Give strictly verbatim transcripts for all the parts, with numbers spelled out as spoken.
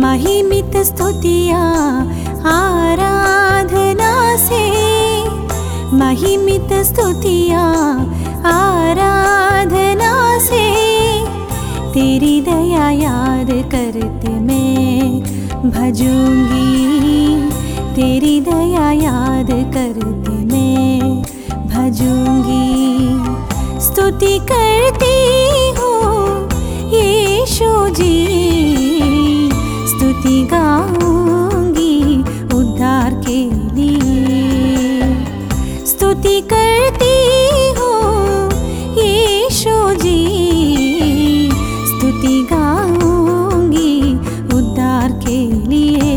महिमित स्तुतियाँ आराधना से, महिमित स्तुतियाँ आराधना से, तेरी दया याद करते मैं भजूंगी, तेरी दया याद करते मैं भजूंगी। स्तुति करती हूँ यीशु जी, स्तुति गाऊंगी उद्धार के लिए। स्तुति करती हूँ यीशु जी, स्तुति गाऊंगी उद्धार के लिए।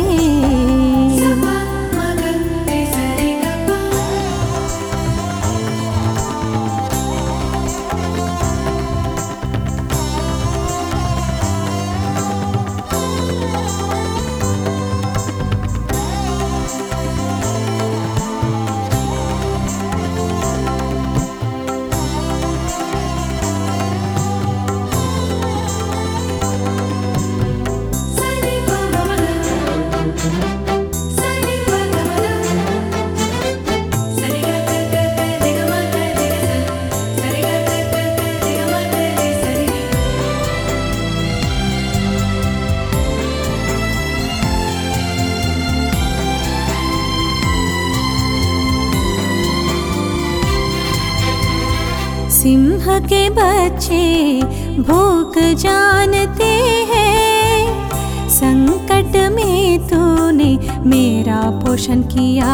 सिंह के बच्चे भूख जानते हैं, संकट में तूने मेरा पोषण किया।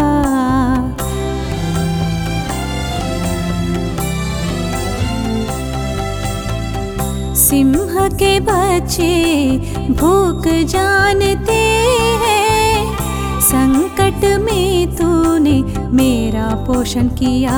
सिंह के बच्चे भूख जानते हैं, संकट में तूने मेरा पोषण किया।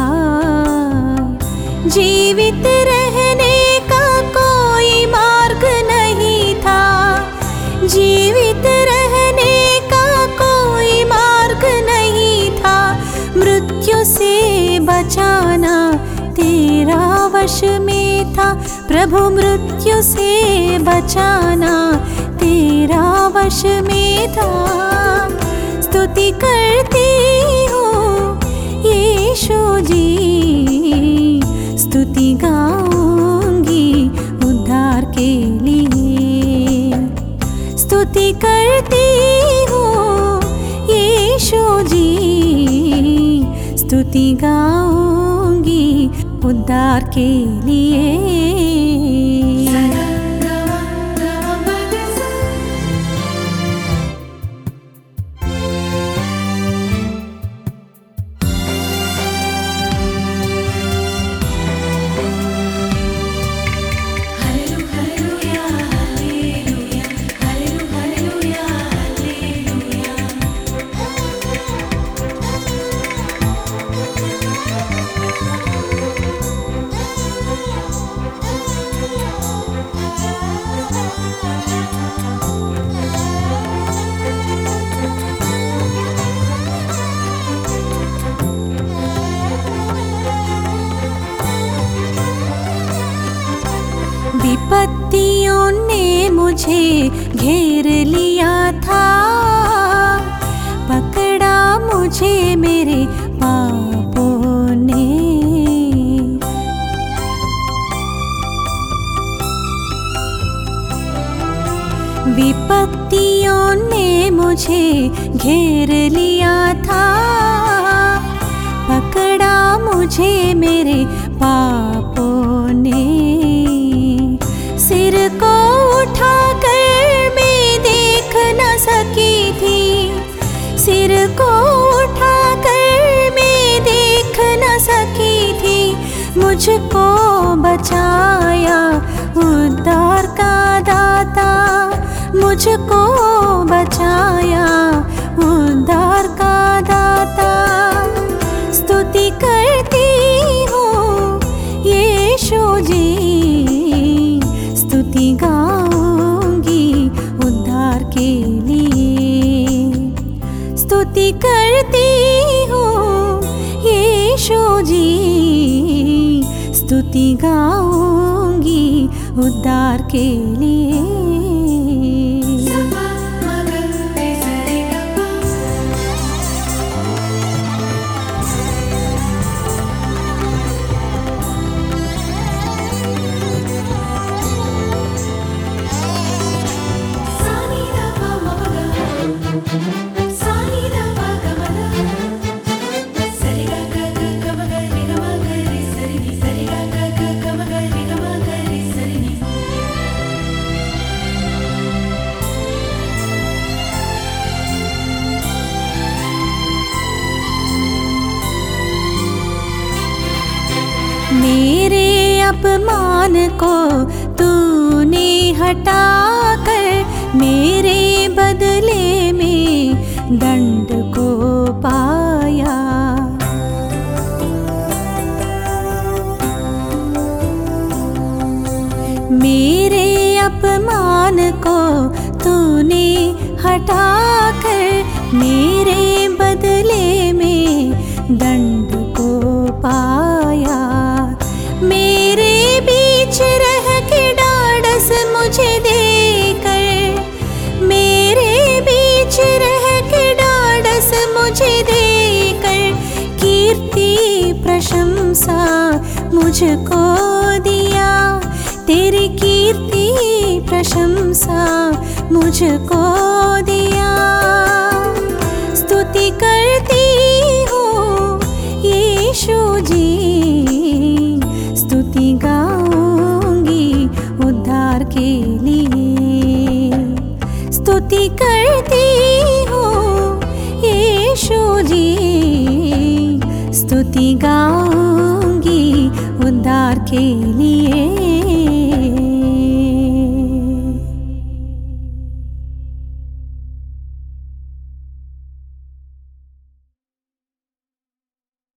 जीवित रहने का कोई मार्ग नहीं था, जीवित रहने का कोई मार्ग नहीं था, मृत्यु से बचाना तेरा वश में था। प्रभु मृत्यु से बचाना तेरा वश में था। स्तुति करती हूँ यीशु जी, स्तुति गाऊंगी उद्धार के लिए। स्तुति करती हूँ यीशु जी, स्तुति गाऊंगी उद्धार के लिए। विपत्तियों ने मुझे घेर लिया था, पकड़ा मुझे मेरे पापों ने। विपत्तियों ने मुझे घेर लिया था, पकड़ा मुझे मेरे पापों ने। सिर को उठाकर मैं देख न सकी थी, सिर को उठाकर मैं देख न सकी थी। मुझको बचाया उद्धार का दाता, मुझको बचाया उद्धार का दाता। स्तुति करती हूँ यीशु जी, स्तुति गाऊंगी उद्धार के लिए। स्तुति करती हूँ यीशु जी, स्तुति गाऊंगी उद्धार के लिए। अपमान को तूने हटाकर मेरे बदले में दंड को पाया। मेरे अपमान को तूने हटाकर मेरे बदले में दंड को पाया। मेरे बीच रह के ढाढ़स मुझे देकर, मेरे बीच रह के ढाढ़स मुझे देकर कीर्ति प्रशंसा मुझको दिया। तेरी कीर्ति प्रशंसा मुझको दिया। स्तुति करती हूँ यीशु जी, स्तुति गाऊंगी उद्धार के लिए। स्तुति करती हूँ यीशु जी, स्तुति गाऊंगी उद्धार के लिए।